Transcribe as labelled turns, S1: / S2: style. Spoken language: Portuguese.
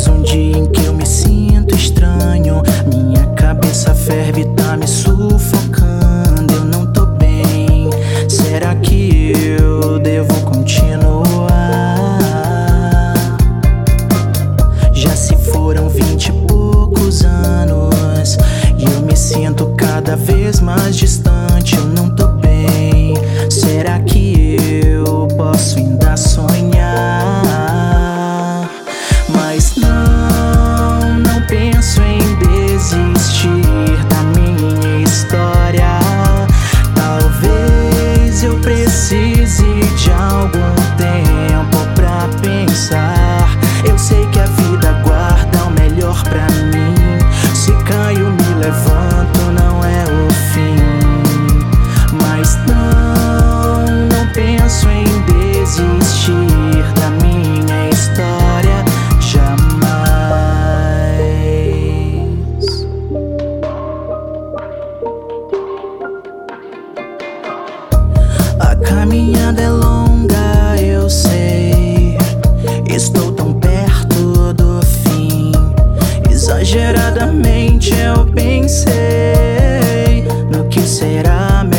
S1: Mais um dia em que eu me sinto estranho. Minha cabeça ferve, tá me sufocando. Eu não tô bem. Será que eu devo continuar? Já se foram 20 e poucos anos e eu me sinto cada vez mais distante. Eu não tô bem. Será que eu posso ainda sonhar? Mas não penso em desistir da minha história. Talvez eu precise de algum tempo pra pensar. Eu sei que a vida guarda o melhor pra mim. Se caio, me levanto, não é o fim. Mas não penso em desistir da minha história, jamais. A caminhada é longa, eu sei. Estou tão perto do fim. Exageradamente eu pensei no que será